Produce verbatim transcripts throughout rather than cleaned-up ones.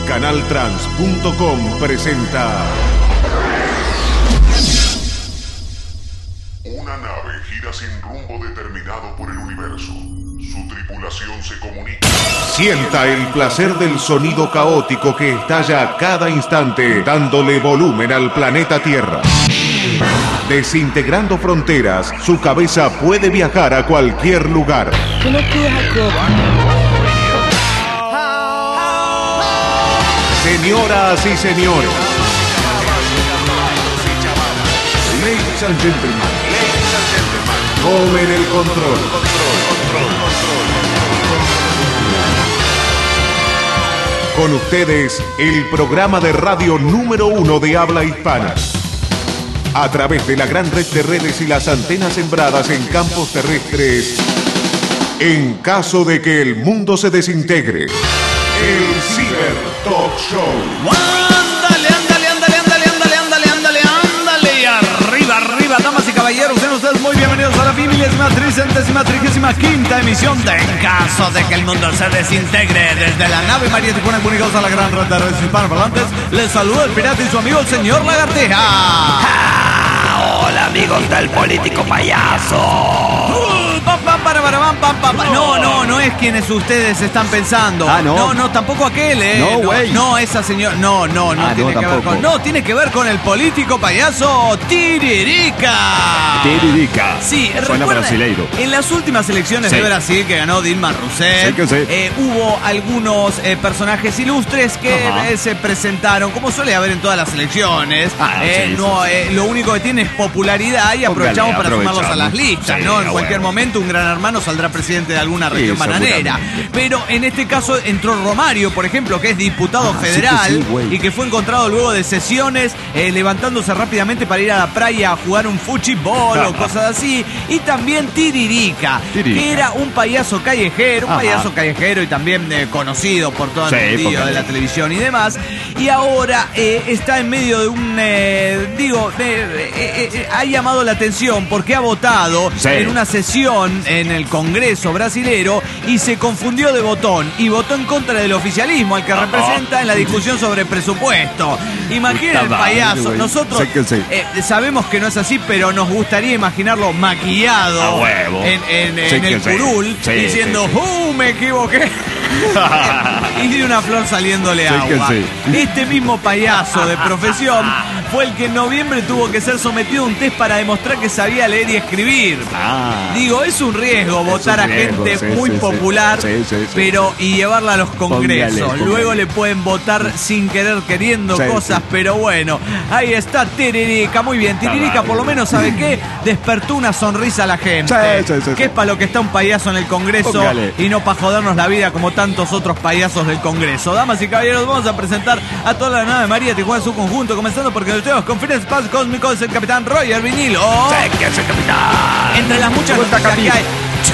canal trans punto com presenta una nave gira sin rumbo determinado por el universo. Su tripulación se comunica. Sienta el placer del sonido caótico que estalla a cada instante, dándole volumen al planeta Tierra. Desintegrando fronteras, su cabeza puede viajar a cualquier lugar. Señoras y señores, ladies and gentlemen, tomen el control. Con ustedes, el programa de radio número uno de habla hispana. A través de la gran red de redes y las antenas sembradas en campos terrestres, en caso de que el mundo se desintegre, el Ciber Talk Show. Ándale, ándale, ándale, ándale, ándale, ándale, ándale, ándale, arriba, arriba, damas y caballeros, sean ustedes muy bienvenidos a la vigésima tricentésima trigésima quinta emisión de En caso de que el mundo se desintegre. Desde la nave María Tijuana, comunicados a la gran red de redes hispanoparlantes, les saluda el pirata y su amigo el señor Lagartija. Ah, hola amigos del político payaso. Uh, pam, pam, para, para, pam, pam, pam. No, no, no es quienes ustedes están pensando. Ah, no. No, no, tampoco aquel, eh. No, güey. No, no, esa señora. No, no, no Ah, tiene no, que ver tampoco. con. No, tiene que ver con el político payaso Tiririca. Tiririca. Sí, Suena recuerda, brasileiro. en las últimas elecciones Sí. de Brasil que ganó Dilma Rousseff, Sí que sí. eh, hubo algunos eh, personajes ilustres que Ajá. eh, se presentaron, como suele haber en todas las elecciones. Ah, Eh, sí, no, eh, lo único que tiene es popularidad y aprovechamos para sumarlos a las listas, Sí, ¿no? En a cualquier huevo. momento un gran hermano saldrá presidente de alguna Sí, región bananera. seguramente. Pero en este caso entró Romario, por ejemplo, que es diputado Ah, sí que federal sí, güey. y que fue encontrado luego de sesiones eh, levantándose rápidamente para ir a la playa a jugar un fuchibol o cosas así. Y también Tiririca, Tiririca. que era un payaso callejero, un Ajá. payaso callejero y también eh, conocido por todo el Sí, mundillo porque- de la televisión y demás. Y ahora eh, está en medio de un, eh, digo, eh, eh, eh, ha llamado la atención porque ha votado Sí. en una sesión en el Congreso brasilero y se confundió de botón y votó en contra del oficialismo al que Ajá. representa en la discusión sobre presupuesto. Imaginen el Puta madre, payaso. güey. Nosotros Sí que sí. eh, sabemos que no es así, pero nos gustaría imaginarlo maquillado A huevo. en, en- Sí en que el sí. curul Sí, diciendo, sí, sí. ¡uh, me equivoqué! Y de una flor saliéndole Sí que agua. sí. Este mismo payaso de profesión fue el que en noviembre tuvo que ser sometido a un test para demostrar que sabía leer y escribir. Ah. Digo, es un riesgo votar un a riesgo, gente sí, muy sí, sí. popular, Sí, sí, sí, pero y llevarla a los congresos. Póngale, Luego póngale. le pueden votar sin querer queriendo Sí, cosas, sí. pero bueno, ahí está Tiririca, muy bien. Tiririca por lo menos, ¿sabe qué? Despertó una sonrisa a la gente. Sí, sí, sí, que sí. es para lo que está un payaso en el Congreso Póngale. y no para jodernos la vida como tantos otros payasos del Congreso. Damas y caballeros, vamos a presentar a toda la nave María Tijuana en su conjunto, comenzando porque los tenemos con fines espacios cósmicos, el capitán Roger Vinilo. Sí que sí, capitán. Entre las muchas ¿Cómo está, noticias que hay.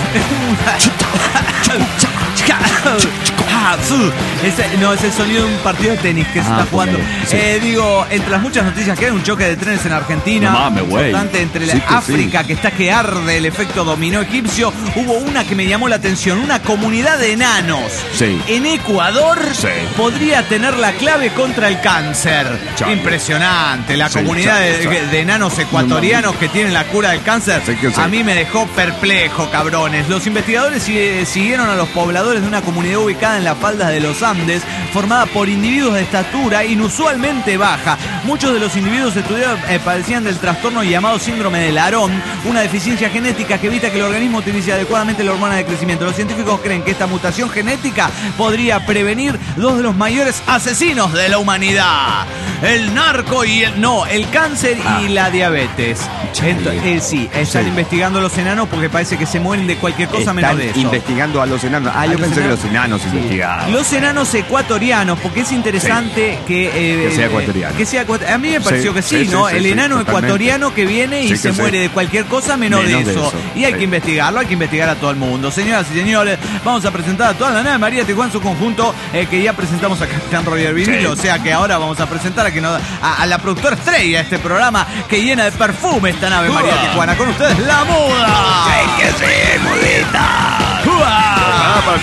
Ah, su. Ese, no, es el sonido de un partido de tenis que se Ah, está jugando. póngale, sí. Eh, digo, entre las muchas noticias que hay un choque de trenes en Argentina. No mames, güey. Importante entre la Sí que África, sí. que está que arde el efecto dominó egipcio. Hubo una que me llamó la atención, una comunidad de enanos Sí. en Ecuador Sí. podría tener la clave contra el cáncer. Chale. Impresionante, la Sí, comunidad chale, de, chale. de enanos ecuatorianos que tienen la cura del cáncer. Sí que sí. A mí me dejó perplejo, cabrones. Los investigadores si- siguieron a los pobladores de una comunidad ubicada en las faldas de los Andes, formada por individuos de estatura inusualmente baja. Muchos de los individuos estudiados eh, padecían del trastorno llamado síndrome de Larón, una deficiencia genética que evita que el organismo utilice adecuadamente la hormona de crecimiento. Los científicos creen que esta mutación genética podría prevenir dos de los mayores asesinos de la humanidad: el narco y el no, el cáncer y la diabetes. Ento- eh, sí, están Sí. investigando los enanos porque parece que se mueren de cualquier cosa menos Están de eso. investigando a los enanos. Ah, A yo los pensé que enanos. los enanos investigaban. Los enanos ecuatorianos, porque es interesante que, eh, Que sea eh, ecuatoriano. que sea ecuat- A mí me pareció Sí, que sí, sí, ¿no? sí, el sí, enano totalmente. ecuatoriano que viene y Sí, se que sí. muere de cualquier cosa menos, Menos de, de eso. eso, Y hay sí. que investigarlo, hay que investigar a todo el mundo. Señoras y señores, vamos a presentar a toda la nave María Tijuana en su conjunto, eh, que ya presentamos a Capitán Roger Vinilo, Sí. o sea que ahora vamos a presentar a, que nos- a, a la productora estrella de este programa que llena de perfume esta nave María Tijuana. Con ustedes, la muda. Sí que sí, mudita. ¡Uah! Ah, para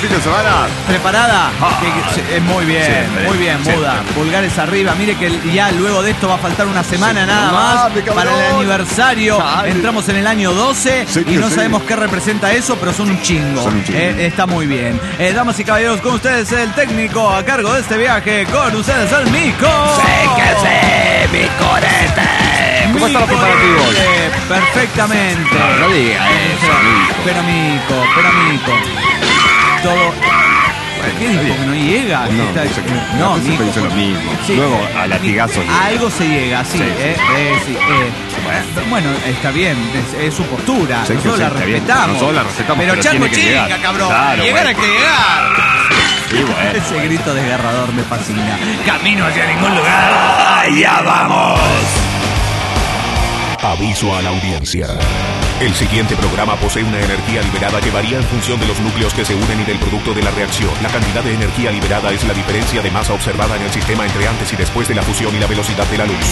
fin de semana. ¿Preparada? Ah, Que- que- eh, muy bien, siempre, muy bien, siempre. Muda. Pulgares arriba. Mire que ya luego de esto va a faltar una semana Sí, nada no más mames, cabrón. para el aniversario. Ay. Entramos en el año doce Sí, y que no sí. sabemos qué representa eso, pero son un chingo. Son un chingo. Eh, está muy bien. Eh, damas y caballeros, con ustedes el técnico a cargo de este viaje. Con ustedes el Mico. ¡Séquese, mi corete! ¿Cómo están los Mico, preparativos? eh, perfectamente. No, no diga eso, Mico. Pero Mico, pero Mico. Todo. ¿Qué dijo? bien. Que no llega. No, Está- dice que- no, al principio Mico. dice lo mismo. Sí. Luego a latigazos A llega. algo se llega, sí. Sí, sí. eh, eh, sí, eh. Bueno, está bien, es, es su postura. Sí, Nosotros sí, la está bien. respetamos. Nosotros la respetamos, Pero, pero chango tiene que chica, llegar. cabrón. Claro, llegar bueno. hay que llegar. Sí, bueno. Ese grito desgarrador me fascina. Camino hacia ningún lugar. ¡Allá vamos! Aviso a la audiencia. El siguiente programa posee una energía liberada que varía en función de los núcleos que se unen y del producto de la reacción. La cantidad de energía liberada es la diferencia de masa observada en el sistema entre antes y después de la fusión y la velocidad de la luz.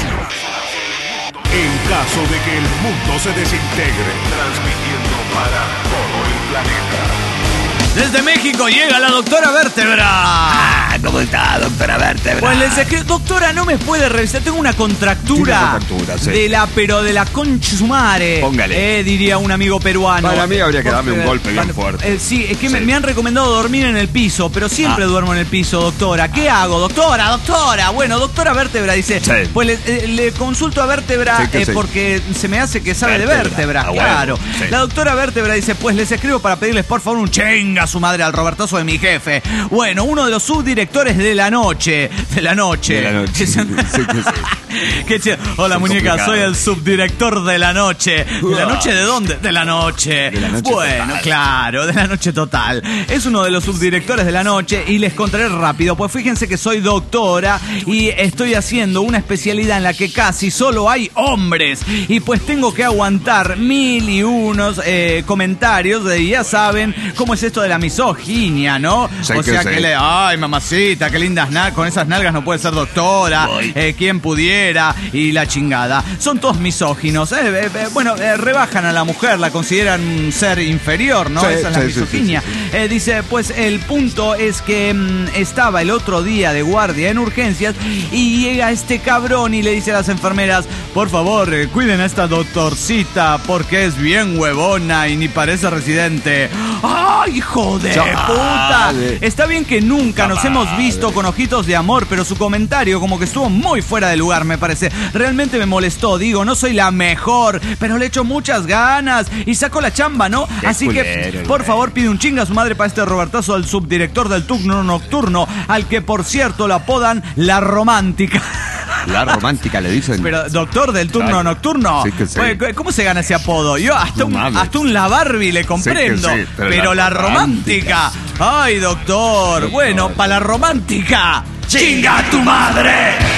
En caso de que el mundo se desintegre, transmitiendo para todo el planeta. Desde México llega la doctora Vértebra. Ah, ¿cómo está, doctora Vértebra? Pues les escribo, doctora, no me puede revisar, tengo una contractura. Tiene contractura, sí. De la, pero de la conchumare. Póngale. Eh, diría un amigo peruano. Para mí habría que darle un Porque, golpe bien eh, fuerte. eh, sí, es que Sí. Me, me han recomendado dormir en el piso, pero siempre Ah. duermo en el piso, doctora. ¿Qué hago, doctora, doctora? Bueno, doctora Vértebra dice, Sí. pues le, eh, le consulto a Vértebra Sí, que eh, sí. porque se me hace que sabe de Vértebra. vértebras, Ah, bueno, claro. sí. La doctora Vértebra dice, pues les escribo para pedirles por favor un chenga a su madre al Robertoso de mi jefe. Bueno, uno de los subdirectores de la noche. De la noche. De la noche. Que se- Sí, que sí. Que che- Hola Son muñeca, complicados. soy el subdirector de la noche. ¿De la noche de dónde? De la noche. De la noche bueno, total. claro, de la noche total. Es uno de los subdirectores de la noche y les contaré rápido, pues fíjense que soy doctora y estoy haciendo una especialidad en la que casi solo hay hombres y pues tengo que aguantar mil y unos eh, comentarios de ya saben cómo es esto de la misoginia, ¿no? Sí, o que sea sí. que le, ay mamacita, qué lindas nalgas, con esas nalgas no puede ser doctora, Ay. eh, quien pudiera y la chingada. Son todos misóginos. eh, eh, eh, bueno, eh, rebajan a la mujer, la consideran un ser inferior, ¿no? Sí, Esa es la sí, sí, sí, misoginia. sí, sí. Eh, dice, pues el punto es que mm, estaba el otro día de guardia en urgencias y llega este cabrón y le dice a las enfermeras, por favor, eh, cuiden a esta doctorcita porque es bien huevona y ni parece residente. ¡Ay, hijo de Chale. puta! Está bien que nunca nos Chale. hemos visto con ojitos de amor, pero su comentario como que estuvo muy fuera de lugar, me parece. Realmente me molestó. Digo, no soy la mejor, pero le echo muchas ganas y saco la chamba, ¿no? Qué Así que, culero, por güey. favor, pide un chinga a su madre para este Robertazo, el subdirector del turno nocturno, al que, por cierto, lo apodan La Romántica. La romántica le dicen. Pero, doctor del turno Claro. nocturno, Sí que sí. pues, ¿cómo se gana ese apodo? Yo hasta, No un, mames. hasta un la Barbie le comprendo, Sí que sí, pero, pero la la romántica. Ay, doctor. Doctor. Bueno, para la romántica. ¡Chinga tu madre!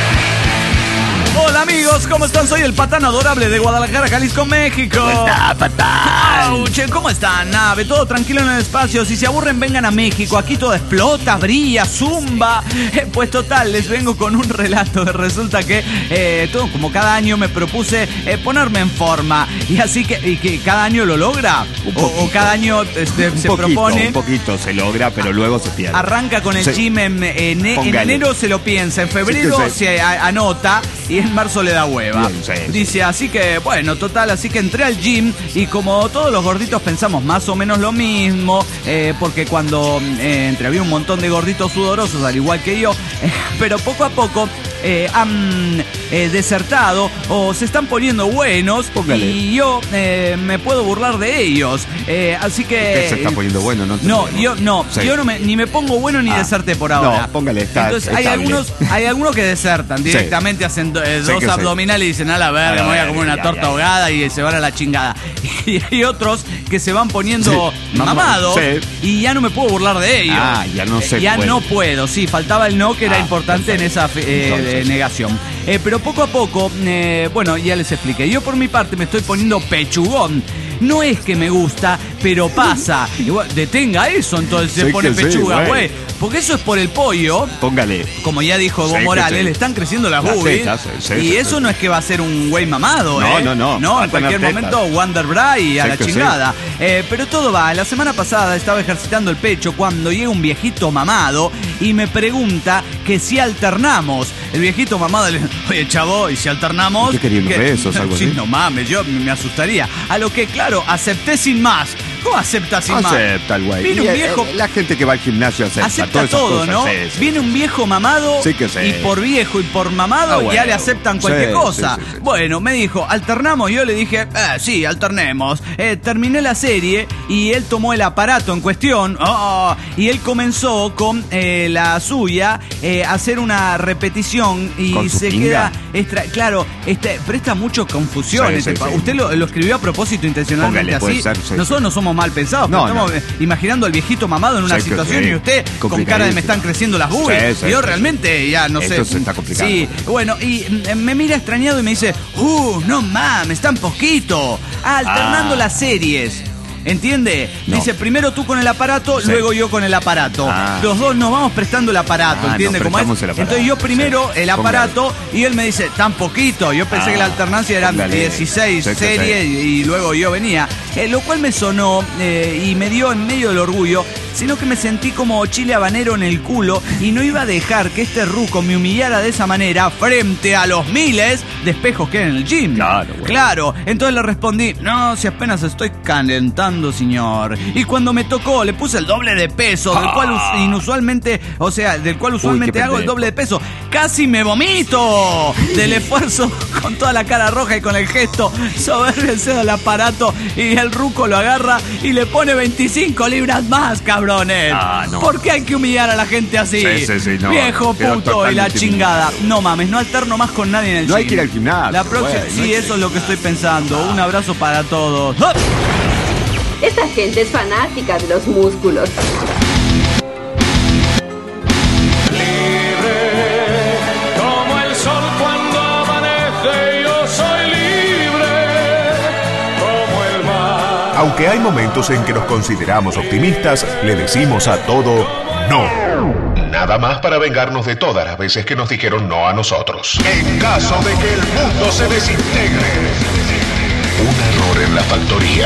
Hola amigos, ¿cómo están? Soy el patán adorable de Guadalajara, Jalisco, México. ¡Está fatal! Auche, ¿cómo están, nave? Todo tranquilo en el espacio. Si se aburren, vengan a México. Aquí todo explota, brilla, zumba. Eh, pues total, les vengo con un relato. Resulta que eh, todo, como cada año me propuse eh, ponerme en forma. Y así que, y que cada año lo logra. Un O, o poquito. cada año este, un se poquito, propone. un poquito se logra, pero luego se pierde. Arranca con el Sí. gym en, en- en Póngale. enero se lo piensa, en febrero Sí que sí. se a- anota y en marzo le da hueva. Bien, sí, sí. Dice, así que, bueno, total, así que entré al gym y como todos los gorditos pensamos más o menos lo mismo, eh, porque cuando eh, entre había un montón de gorditos sudorosos, al igual que yo, eh, pero poco a poco eh, han eh, desertado o se están poniendo buenos. Póngale. Y yo eh, me puedo burlar de ellos. Eh, así que... ¿Qué se está poniendo bueno? No, No, entendemos. yo no, Sí. yo no me, ni me pongo bueno ni Ah. deserté por ahora. No, póngale, está Entonces hay estable. algunos, hay algunos que desertan directamente, hacen do- eh, Sí dos que sí. abdominales y dicen a la verga, A la me voy a verga, comer una ya, torta ya. ahogada y se van a la chingada. Y hay otros que se van poniendo Sí, mamá, mamados sí. y ya no me puedo burlar de ellos. Ah, ya no se Eh, Ya puede. no puedo, sí, faltaba el no que era Ah, importante perfecto. en esa fe- eh, Entonces. negación. Eh, pero poco a poco, eh, bueno, ya les expliqué. Yo por mi parte me estoy poniendo pechugón. No es que me gusta, pero pasa. Y bueno, detenga eso, entonces se Sí pone que sí, pechuga, güey. güey. Porque eso es por el pollo. Póngale. Como ya dijo Evo Sí que Morales, sí. le están creciendo las Las boobies. tetas, sí, y sí, eso sí. no es que va a ser un güey mamado, No, ¿eh? no, no. No, Va en a tener cualquier tetas. momento Wonder Bra y a Sí la que sí. chingada. Eh, pero todo va. La semana pasada estaba ejercitando el pecho cuando llega un viejito mamado y me pregunta que si alternamos. El viejito mamado le dice, oye, chavo, ¿y si alternamos? ¿Qué quería, unos ¿Qué? besos, algo Sí, así? no mames, yo me asustaría. A lo que, claro, acepté sin más. ¿Cómo acepta sin más? Acepta el güey. Viene Y, un eh, viejo... La gente que va al gimnasio acepta, Acepta todas esas todo, cosas. ¿no? Sí, sí. Viene un viejo mamado Sí que sí. y por viejo y por mamado Ah, bueno. ya le aceptan cualquier Sí, cosa. sí, sí, sí. Bueno, me dijo, alternamos. Yo le dije, eh, sí, alternemos. Eh, terminé la serie y él tomó el aparato en cuestión oh, y él comenzó con eh, la suya eh, a hacer una repetición y ¿Con su se pinga? queda... Extra, claro, este, presta mucho confusión. Sí, este sí, pa- sí. Usted lo, lo escribió a propósito intencionalmente Póngale, puede así. ser, sí, Nosotros sí. no somos mal pensados, No, pero estamos no. eh, imaginando al viejito mamado en una Sí, que situación sí. y usted con cara de me están creciendo las boobies. Sí, sí, yo sí, realmente ya no Esto sé. se está complicando. Sí, bueno, y mm, me mira extrañado y me dice, uh, no mames, tan poquito. Ah, alternando Ah. las series. ¿Entiende? No. Dice, primero tú con el aparato, Sí. luego yo con el aparato. Ah. Los dos nos vamos prestando el aparato, Ah, ¿entiende nos cómo es? prestamos el aparato. Entonces yo primero Sí. el Póngale. aparato y él me dice, tan poquito. Yo pensé Ah, que la alternancia eran póngale. dieciséis Sí, sí, series sí. y, y luego yo venía. Eh, lo cual me sonó eh, y me dio en medio del orgullo, sino que me sentí como chile habanero en el culo y no iba a dejar que este ruco me humillara de esa manera frente a los miles de espejos que hay en el gym. Claro, bueno. Claro. Entonces le respondí, no, si apenas estoy calentando, señor. Y cuando me tocó, le puse el doble de peso, del cual us- inusualmente, o sea, del cual usualmente qué hago el pendejo. doble de peso. Casi me vomito del esfuerzo con toda la cara roja y con el gesto soberbio del aparato y el ruco lo agarra y le pone veinticinco libras más, cabrones. Ah, no. ¿Por qué hay que humillar a la gente así? Sí, sí, sí, no, Viejo quedó puto y la totalmente chingada. No mames, no alterno más con nadie en el No hay gym. que ir al gimnasio, La próxima, güey, no sí, hay que eso ir es lo que estoy pensando. Un abrazo para todos. ¡Ah! Esta gente es fanática de los músculos. Como el sol cuando amanece, yo soy libre, como el mar. Aunque hay momentos en que nos consideramos optimistas, le decimos a todo no. Nada más para vengarnos de todas las veces que nos dijeron no a nosotros. En caso de que el mundo se desintegre. Un error en la factoría.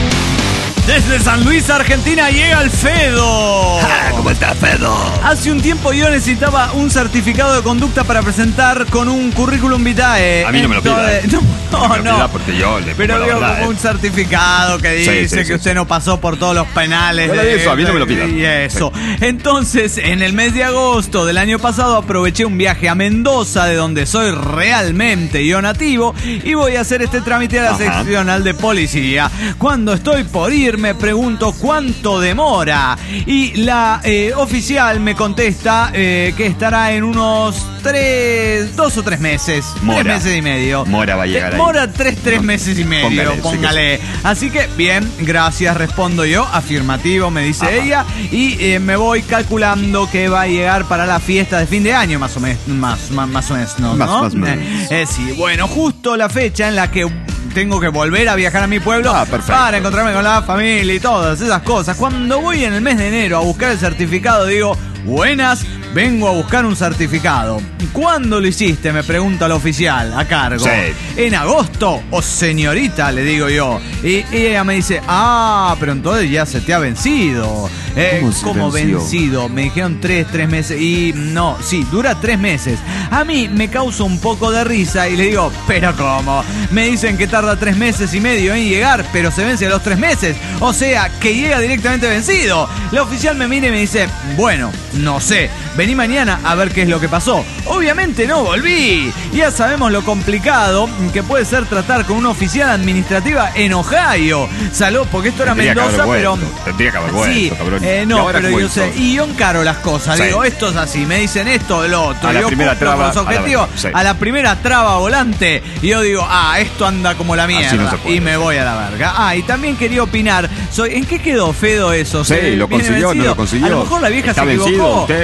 Desde San Luis, Argentina, llega el Fedo. Ah, ¿cómo está, Fedo? Hace un tiempo yo necesitaba un certificado de conducta para presentar con un currículum vitae. A mí no me lo pida. Entonces- No, No me lo no. pida porque yo le Pero pongo la digo, verdad, como eh. un certificado que Sí, dice sí, que sí, usted sí. no pasó por todos los penales. Nada de eso, a mí no me lo pida. Y eso. Entonces, en el mes de agosto del año pasado aproveché un viaje a Mendoza, de donde soy realmente yo nativo, y voy a hacer este trámite a la Ajá. seccional de policía. Cuando estoy por ir, me pregunto cuánto demora. Y la eh, oficial me contesta eh, que estará en unos tres, dos o tres meses. Mora. Tres meses y medio. Mora va a llegar ahí. Mora tres, tres meses y medio, Póngale, sí que póngale. Así que, bien, gracias, respondo yo. Afirmativo, me dice Ajá. ella. Y eh, me voy calculando que va a llegar para la fiesta de fin de año, más o menos. Más, más, más o menos, ¿no? Más- ¿no? más o menos. Eh, eh, sí, bueno, justo la fecha en la que tengo que volver a viajar a mi pueblo Ah, perfecto. para encontrarme con la familia y todas esas cosas. Cuando voy en el mes de enero a buscar el certificado, digo, buenas, vengo a buscar un certificado. ¿Cuándo lo hiciste? Me pregunta el oficial a cargo. Sí. ¿En agosto? O señorita, le digo yo. Y, y ella me dice, ah, pero entonces ya se te ha vencido. Eh, ¿Cómo se ¿Cómo venció? vencido? Me dijeron tres, tres meses. Y no, sí, dura tres meses. A mí me causa un poco de risa y le digo, pero ¿cómo? Me dicen que tarda tres meses y medio en llegar, pero se vence a los tres meses. O sea, que llega directamente vencido. La oficial me mira y me dice, bueno, no sé, vení mañana a ver qué es lo que pasó. Obviamente no volví. Ya sabemos lo complicado que puede ser tratar con una oficial administrativa en Ohio. Salud, porque esto era Tendría que Mendoza, haber pero... vuelto, tendría que haber vuelto, Sí, cabrón. eh, ¿Y no, ahora pero cómo yo hizo? sé. Y yo encaro las cosas. Sí. Digo, esto es así. Me dicen esto, lo otro. A la yo primera cumplo traba, con los a la objetivos. verga. Sí. A la primera traba volante. Y yo digo, ah, esto anda como la mierda. no se puede. Y me voy a la verga. Ah, y también quería opinar. Soy, ¿en qué quedó Fedo eso? Sí, ¿Se lo viene consiguió, no vencido? lo consiguió. A lo mejor la vieja Está se vencido equivocó. usted. Usted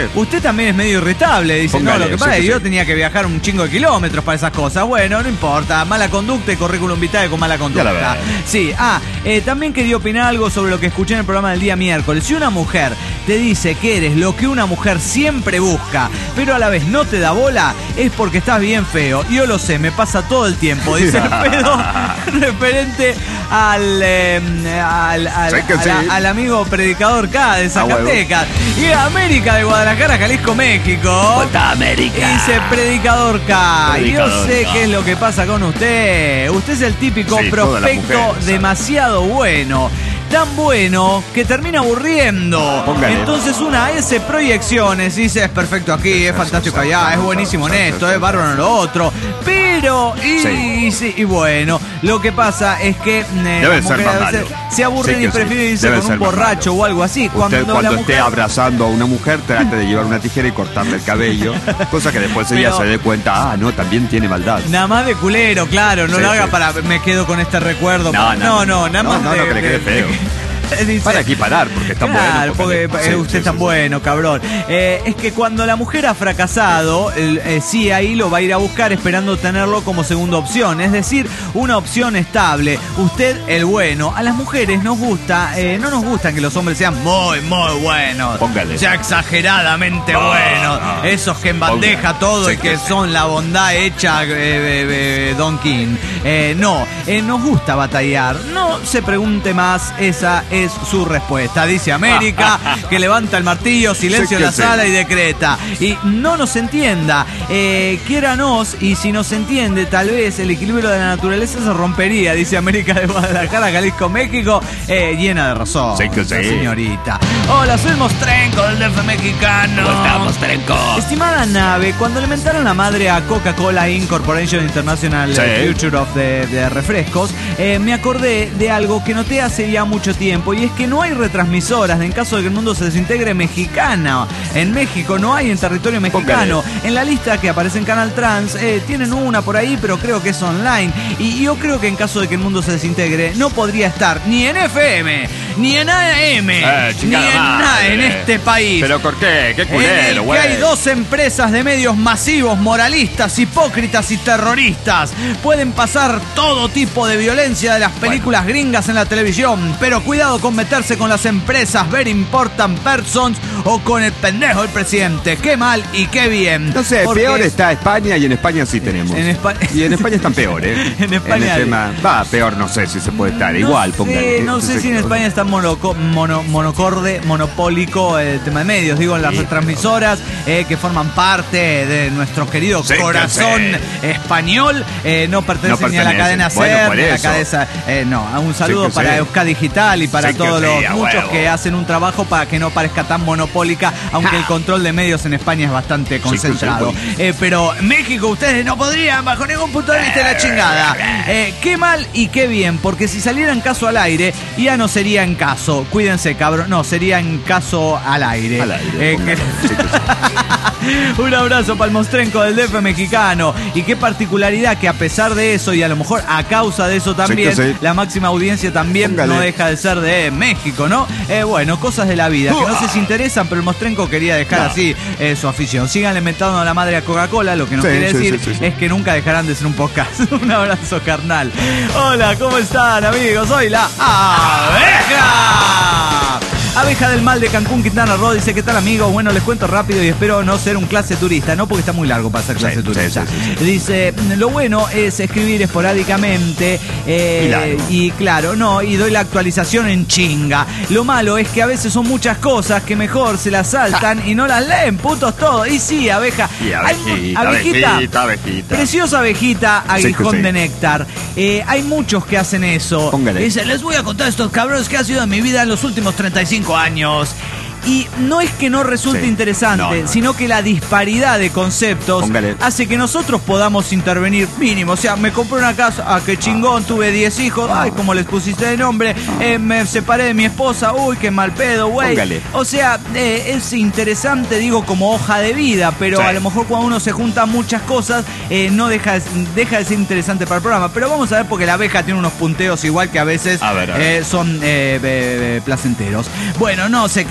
también es medio irritable. Dice, Póngale, no, lo que sí, pasa es sí, que sí. yo tenía que viajar un chingo de kilómetros para esas cosas. Bueno, no importa. Mala conducta y currículum vitae con mala Ya la conducta. veo. Sí, ah, eh, también quería opinar algo sobre lo que escuché en el programa del día miércoles. Si una mujer te dice que eres lo que una mujer siempre busca, pero a la vez no te da bola, es porque estás bien feo. Yo lo sé, me pasa todo el tiempo, dice el pedo, referente al, eh, al, al, Sí que a la- sí. al amigo predicador K de Ah, huevo. Zacatecas. Y América de Guadalajara, Jalisco, México. ¡Puta América! Dice predicador K. Predicador Yo sé K. qué es lo que pasa con usted. Usted es el típico Sí, todas las prospecto mujeres, ¿sabe? demasiado bueno. Tan bueno que termina aburriendo. Póngale. Entonces una hace proyecciones y dice, es perfecto aquí, es fantástico allá, es buenísimo en esto, es bárbaro en lo otro. Pero, y, Sí. y, sí, y bueno, lo que pasa es que eh, Debe las ser mujeres a más veces malo. se aburren Sí y que sí. prefieren irse Debe con un ser más borracho malo. o algo así. Usted Cuando, cuando la esté mujer... abrazando a una mujer, trate de llevar una tijera y cortarle el cabello, cosa que después ella Pero- se dé cuenta, ah, no, también tiene maldad. Nada más de culero, claro, no Sí, lo haga sí. para me quedo con este recuerdo. No, no, no, no, nada no, más no, de, no, que le quede de- feo. Dice- Para equiparar, porque está Claro, bueno. porque póngale. eh, Sí, usted sí, es tan sí. bueno, cabrón. Eh, es que cuando la mujer ha fracasado, el- eh, sí, ahí lo va a ir a buscar esperando tenerlo como segunda opción. Es decir, una opción estable. Usted, el bueno. A las mujeres nos gusta, eh, no nos gustan que los hombres sean muy, muy buenos. Póngale. Sea exageradamente Ah, buenos. ah. Esos que en bandeja Póngale. todo Sí, y que que sí. son la bondad hecha eh, eh, eh, Don King. Eh, no, eh, nos gusta batallar. No se pregunte más, esa es su respuesta. Dice América, que levanta el martillo, silencio Sí en que la sí. sala y decreta. Y no nos entienda, eh, quiéranos, y si nos entiende, tal vez el equilibrio de la naturaleza se rompería, dice América de Guadalajara, Jalisco, México, eh, llena de razón. Sí que sí. la señorita. Hola, soy el Mostrenco del D F mexicano. ¿Cómo estamos, Trenco? Estimada nave, cuando le mentaron la madre a Coca-Cola Incorporated Corporation International Sí. Future of the, de refrescos, eh, me acordé de algo que noté hace ya mucho tiempo, y es que no hay retransmisoras en caso de que el mundo se desintegre mexicana. En México no hay en territorio mexicano. En la lista que aparece en Canal Trans, eh, tienen una por ahí, pero creo que es online. Y yo creo que en caso de que el mundo se desintegre, no podría estar ni en F M, ni en A M, Eh, ni chingada en nada madre. en este país. ¿Pero por qué? ¿Qué En el culero, que güey? hay dos empresas de medios masivos, moralistas, hipócritas y terroristas. Pueden pasar todo tipo de violencia de las películas gringas en la televisión, pero cuidado con meterse con las empresas Very Important Persons o con el pendejo del presidente. Qué mal y qué bien. No sé, Porque peor es- está España y en España sí tenemos. En Espa- Y en España están peores. En España el tema, va, peor no sé si se puede estar. Igual, no póngale. sé, no sé si en España está monoco- mono- monocorde, monopólico el tema de medios. Digo, en las Sí, retransmisoras eh, que forman parte de nuestro querido Sí, que corazón sí. español, eh, no pertenecen No ni a la pertenecen. cadena Bueno, SER, por ni a la eso. cadena... eh, no, un saludo que para sí. Euskadi Digital y para Sí que todos sí, los a muchos huevo. que hacen un trabajo para que no parezca tan monopólica, aunque el control de medios en España es bastante que sí, concentrado. bueno. Eh, pero México ustedes no podrían bajo ningún punto de vista de la chingada. Eh, qué mal y qué bien, porque si saliera en caso al aire, ya no sería en caso. Cuídense, cabrón. No, sería en caso al aire. Al aire, Eh, póngale. que- Sí que sí. Un abrazo para el Mostrenco del D F mexicano. Y qué particularidad que a pesar de eso, y a lo mejor a causa de eso también, Sí que sí. la máxima audiencia también Póngale. no deja de ser de México, ¿no? Eh, bueno, cosas de la vida que no sé si interesan, pero el Mostrenco quería dejar No. así eh, su afición. Sigan inventando a la madre a Coca-Cola, lo que nos Sí, quiere sí, decir sí, sí, sí. es que nunca dejarán de ser un podcast. Un abrazo, carnal. Hola, ¿cómo están, amigos? Soy la Abeja. Abeja del Mal de Cancún, Quintana Roo, dice: ¿qué tal, amigos? Bueno, les cuento rápido y espero no ser un clase turista, no porque está muy largo para ser clase Sí, turista. sí, sí, sí. Dice: lo bueno es escribir esporádicamente eh, Y largo. y claro, no, y doy la actualización en chinga. Lo malo es que a veces son muchas cosas que mejor se las saltan y no las leen, putos todos. Y sí, abeja. Y Hay mu- abejita, abejita, abejita, abejita. preciosa abejita, aguijón Sí que sí. de néctar. Eh, hay muchos que hacen eso. Póngale. Dice: les voy a contar estos cabrones que ha sido en mi vida en los últimos treinta y cinco años. Y no es que no resulte Sí. interesante, No, no, sino que la disparidad de conceptos Póngale. hace que nosotros podamos intervenir mínimo. O sea, me compré una casa, ah, qué chingón, tuve diez hijos, ay, como les pusiste de nombre, eh, me separé de mi esposa, uy, qué mal pedo, güey. Póngale. O sea, eh, es interesante, digo, como hoja de vida, pero Sí. a lo mejor cuando uno se junta muchas cosas, eh, no deja de, deja de ser interesante para el programa. Pero vamos a ver, porque la abeja tiene unos punteos igual que a veces A ver, a ver. eh, son eh, eh, placenteros. Bueno, no se crean, no haré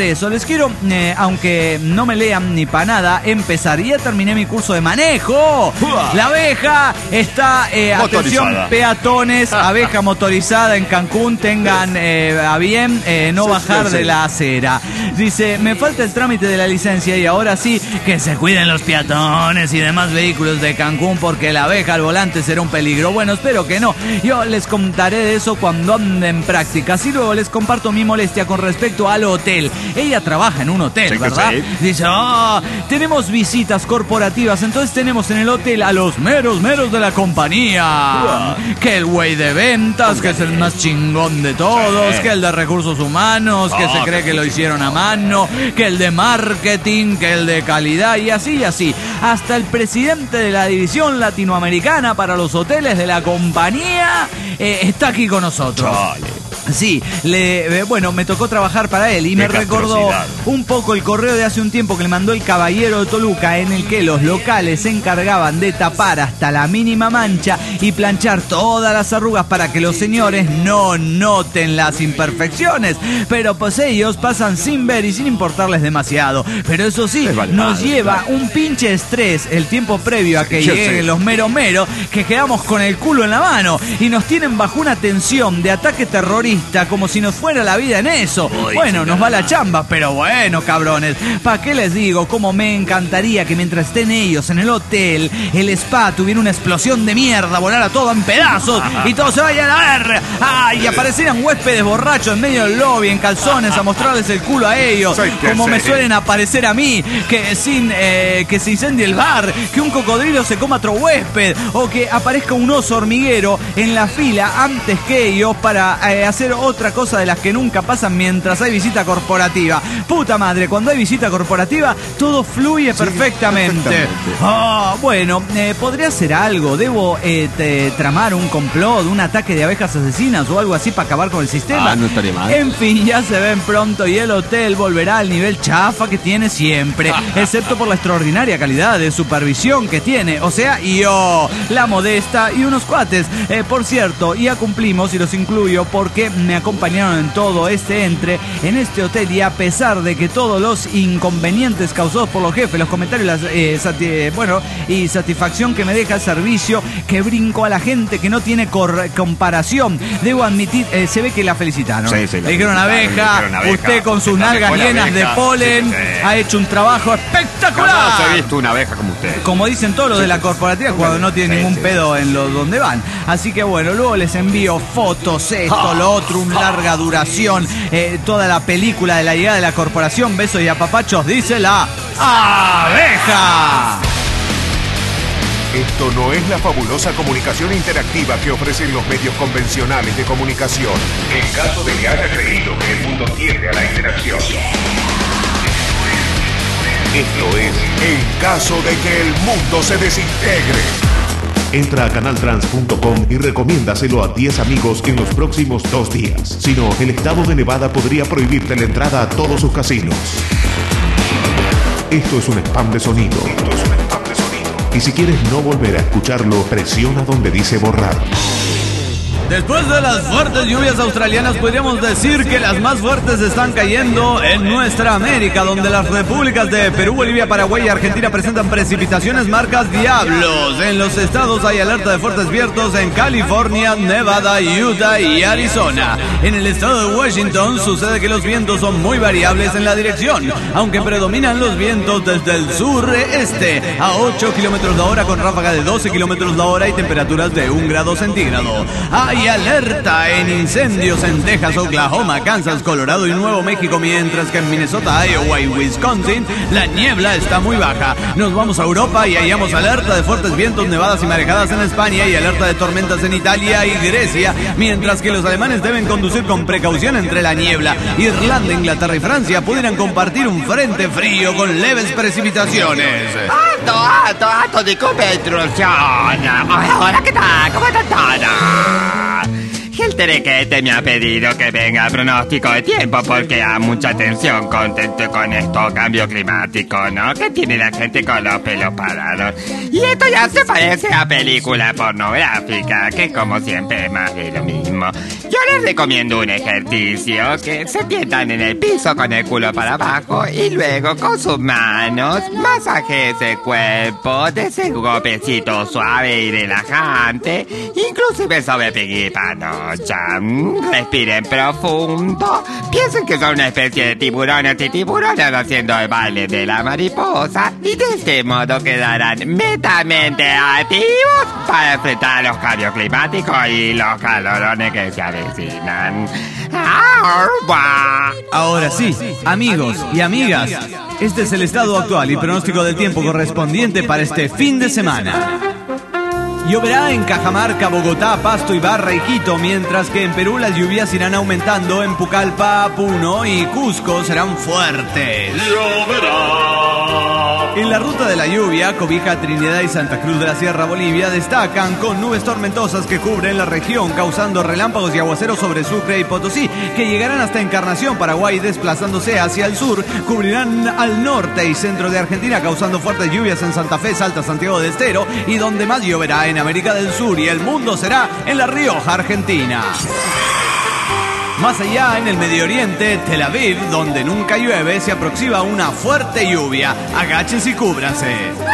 eso. Les quiero, eh, aunque no me lean ni para nada, empezar. Y ya terminé mi curso de manejo. La abeja está, eh, atención, peatones, abeja motorizada en Cancún, tengan eh, a bien eh, no bajar de la acera. Dice, me falta el trámite de la licencia y ahora sí, que se cuiden los peatones y demás vehículos de Cancún porque la abeja al volante será un peligro. Bueno, espero que no. Yo les contaré de eso cuando ande en prácticas y luego les comparto mi molestia con respecto al hotel. Ella trabaja en un hotel, sí, ¿verdad? Sí. Dice, ah, tenemos visitas corporativas, entonces tenemos en el hotel a los meros meros de la compañía. Uh. Que el güey de ventas, que es el más chingón de todos, sí. Que el de recursos humanos, que oh, se cree que lo hicieron a mano, que el de marketing, que el de calidad y así y así. Hasta el presidente de la división latinoamericana para los hoteles de la compañía eh, está aquí con nosotros. Chale. Sí, le, eh, bueno, me tocó trabajar para él y me recordó un poco el correo de hace un tiempo que le mandó el caballero de Toluca, en el que los locales se encargaban de tapar hasta la mínima mancha y planchar todas las arrugas para que los señores no noten las imperfecciones. Pero pues ellos pasan sin ver y sin importarles demasiado. Pero eso sí, nos lleva un pinche estrés el tiempo previo a que lleguen los mero mero, que quedamos con el culo en la mano y nos tienen bajo una tensión de ataque terrorista como si nos fuera la vida en eso. Uy, bueno, nos va la chamba, pero bueno, cabrones, ¿para qué les digo cómo me encantaría que mientras estén ellos en el hotel, el spa tuviera una explosión de mierda, volara todo en pedazos y todos se vayan a ver? ¡Ay! Y aparecieran huéspedes borrachos en medio del lobby, en calzones, a mostrarles el culo a ellos, como me suelen aparecer a mí, que sin eh, que se incendie el bar, que un cocodrilo se coma a otro huésped, o que aparezca un oso hormiguero en la fila antes que ellos para eh, hacer otra cosa de las que nunca pasan mientras hay visita corporativa. Puta madre, cuando hay visita corporativa todo fluye sí, perfectamente. perfectamente. Oh, bueno, eh, podría ser algo. Debo eh, te, tramar un complot, un ataque de abejas asesinas o algo así para acabar con el sistema. Ah, no estaría mal. En fin, ya se ven pronto y el hotel volverá al nivel chafa que tiene siempre, excepto por la extraordinaria calidad de supervisión que tiene. O sea, yo, la modesta y unos cuates. Eh, por cierto, ya cumplimos y los incluyo porque me acompañaron en todo este entre en este hotel y a pesar de que todos los inconvenientes causados por los jefes, los comentarios las, eh, sati- bueno, y satisfacción que me deja el servicio, que brinco a la gente que no tiene cor- comparación, debo admitir, eh, se ve que la felicitaron. Sí, sí, le dijeron abeja, usted con sus nalgas llenas de polen, sí, sí, sí. ha hecho un trabajo espectacular. No, no se ha visto una abeja como usted. Como dicen todos los de la corporativa cuando no tienen sí, ningún sí, pedo sí. en los donde van. Así que bueno, luego les envío fotos, esto, lo otro, una larga duración, eh, toda la película de la llegada de la corporación, besos y apapachos, dice la abeja. Esto no es la fabulosa comunicación interactiva que ofrecen los medios convencionales de comunicación. En caso de que haya creído que el mundo tiende a la interacción. Esto es en caso de que el mundo se desintegre. Entra a canal trans punto com y recomiéndaselo a diez amigos en los próximos dos días. Si no, el estado de Nevada podría prohibirte la entrada a todos sus casinos. Esto es un spam de sonido. Esto es un spam de sonido. Y si quieres no volver a escucharlo, presiona donde dice borrar. Después de las fuertes lluvias australianas, podríamos decir que las más fuertes están cayendo en nuestra América, donde las repúblicas de Perú, Bolivia, Paraguay y Argentina presentan precipitaciones marcas diablos. En los estados hay alerta de fuertes vientos en California, Nevada, Utah y Arizona. En el estado de Washington sucede que los vientos son muy variables en la dirección, aunque predominan los vientos desde el sur-este a ocho kilómetros la hora con ráfaga de doce kilómetros la hora y temperaturas de un grado centígrado. Hay Hay alerta en incendios en Texas, Oklahoma, Kansas, Colorado y Nuevo México, mientras que en Minnesota, Iowa y Wisconsin la niebla está muy baja. Nos vamos a Europa y hallamos alerta de fuertes vientos, nevadas y marejadas en España y alerta de tormentas en Italia y Grecia, mientras que los alemanes deben conducir con precaución entre la niebla. Irlanda, Inglaterra y Francia pudieran compartir un frente frío con leves precipitaciones. ¡Alto, alto, alto de copetrolación! Hola, ¿qué tal? ¿Cómo están todos? El terequete me ha pedido que venga a pronóstico de tiempo porque hay mucha tensión con, con esto, cambio climático, ¿no? Que tiene la gente con los pelos parados. Y esto ya se parece a película pornográfica, que como siempre es más de lo mismo. Yo les recomiendo un ejercicio, que se tientan en el piso con el culo para abajo y luego con sus manos masajes el cuerpo, desen un golpecito suave y relajante, inclusive sobre piqui panocha. Respiren profundo, piensen que son una especie de tiburones y tiburones haciendo el baile de la mariposa, y de este modo quedarán mentalmente activos para enfrentar los cambios climáticos y los calorones que se avecinan. Ahora sí, amigos y amigas, este es el estado actual y pronóstico del tiempo correspondiente para este fin de semana. Lloverá en Cajamarca, Bogotá, Pasto, Ibarra y Quito, mientras que en Perú las lluvias irán aumentando. En Pucallpa, Puno y Cusco serán fuertes. En la ruta de la lluvia, Cobija, Trinidad y Santa Cruz de la Sierra, Bolivia, destacan con nubes tormentosas que cubren la región, causando relámpagos y aguaceros sobre Sucre y Potosí, que llegarán hasta Encarnación, Paraguay, desplazándose hacia el sur, cubrirán al norte y centro de Argentina, causando fuertes lluvias en Santa Fe, Salta, Santiago del Estero, y donde más lloverá en América del Sur y el mundo será en La Rioja, Argentina. Más allá, en el Medio Oriente, Tel Aviv, donde nunca llueve, se aproxima una fuerte lluvia. Agáchense y cúbranse.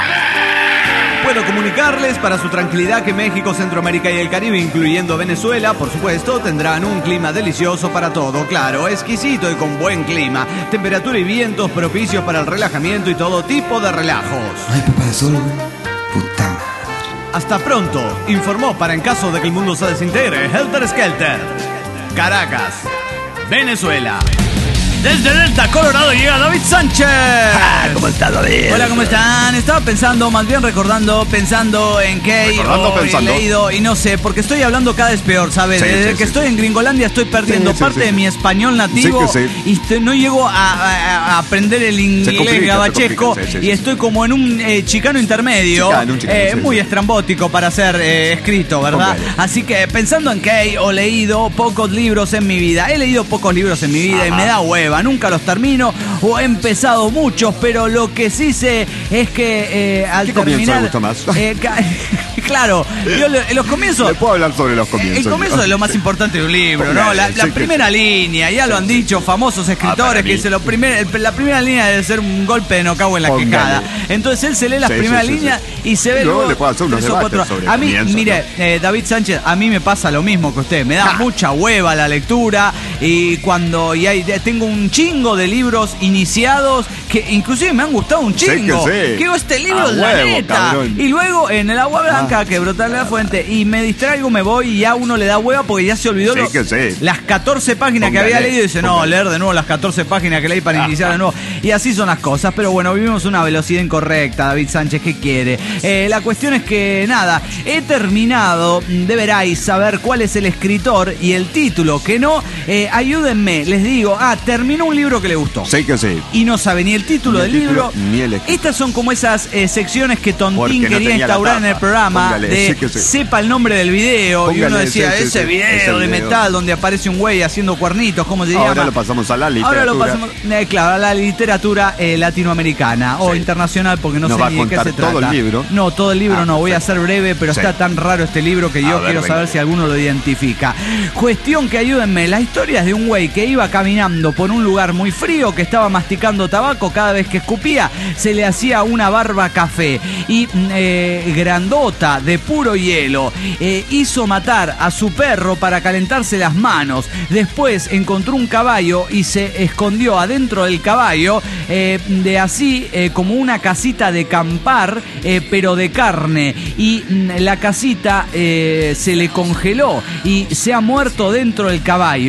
Puedo comunicarles para su tranquilidad que México, Centroamérica y el Caribe, incluyendo Venezuela, por supuesto, tendrán un clima delicioso para todo, claro, exquisito y con buen clima. Temperatura y vientos propicios para el relajamiento y todo tipo de relajos. Ay, papá de sol, puta madre. Hasta pronto, informó para en caso de que el mundo se desintegre, Helter Skelter. Caracas, Venezuela. Desde Delta, Colorado, llega David Sánchez. Ah, ¿cómo estás, David? Hola, ¿cómo están? Estaba pensando, más bien recordando, pensando en qué Recordando, he pensando. leído y no sé, porque estoy hablando cada vez peor, ¿sabes? Sí, Desde sí, que sí, estoy sí. en Gringolandia estoy perdiendo Sí, sí, parte sí. de mi español nativo Sí, que sí. y estoy- no llego a, a- a aprender el inglés complica, se gabachesco complica, sí, sí, y sí. estoy como en un eh, chicano intermedio, Chicano, un chicano, eh, sí, muy sí. estrambótico para ser eh, escrito, ¿verdad? Comprendo. Así que pensando en que he leído pocos libros en mi vida, he leído pocos libros en mi vida y Ajá. me da hueva, nunca los termino o he empezado muchos, pero lo que sí sé es que eh, al ¿Qué comienzo terminar... le gusta más? eh, ca- claro, yo le- en los comienzos... Le puedo hablar sobre los comienzos. El comienzo es lo más importante de un libro, ¿no? Póngale, La, la sí que primera sí. línea, ya lo han dicho famosos Ah, escritores, para que mí. dice lo primer, el- la primera línea debe ser un golpe de no cago en la Póngale. quejada. Entonces él se lee las Sí, primeras sí, sí, líneas sí. y se ve Y luego luego le puedo hacer unos tres o debates cuatro. sobre A mí, comienzos, mire, eh, David Sánchez, a mí me pasa lo mismo que usted. Me da mucha hueva la lectura y cuando y hay, tengo un chingo de libros iniciados que inclusive me han gustado un Sí que chingo. sí. Que digo, este libro A es la huevo, neta. cabrón. Y luego en el agua blanca que brota en la fuente y me distraigo, me voy y ya uno le da hueva porque ya se olvidó Sí lo- que sí. las catorce páginas Póngale, que había leído y dice, no, póngale. leer de nuevo las catorce páginas que leí para iniciar de nuevo. Y así son las cosas, pero bueno, vivimos una velocidad incorrecta, David Sánchez, ¿qué quiere? Eh, la cuestión es que, nada, he terminado, deberáis saber cuál es el escritor y el título, que no, eh, ayúdenme, les digo, ah, terminó un libro que le gustó. Sí que sí. Y no sabe ni el título Ni el del título, libro. ni el escritor. Estas son como esas eh, secciones que Porque Tontín no quería tenía la instaurar en el tapa. programa Póngale, de sí que sí. sepa el nombre del video y Póngale, uno decía, sí, sí, ese sí, video ese de video. metal donde aparece un güey haciendo cuernitos, ¿cómo se llama? Ahora lo pasamos a la literatura. Ahora lo pasamos, eh, claro, a la literatura eh, latinoamericana o Sí. internacional, porque no Nos sé va a ni de qué contar se trata. todo el libro. No, todo el libro Ah, no, voy a perfecto. ser breve, pero Sí. está tan raro este libro que A yo ver, quiero venga. saber si alguno lo identifica. Cuestión que ayúdenme, la historia es de un güey que iba caminando por un lugar muy frío, que estaba masticando tabaco, cada vez que escupía se le hacía una barba café y mm, eh, grandota de puro hielo. Eh, hizo matar a su perro para calentarse las manos. Después encontró un caballo y se escondió adentro del caballo, eh, de así eh, como una casita de campar, eh, pero de carne. Y mm, la casita eh, se le congeló y se ha muerto dentro del caballo.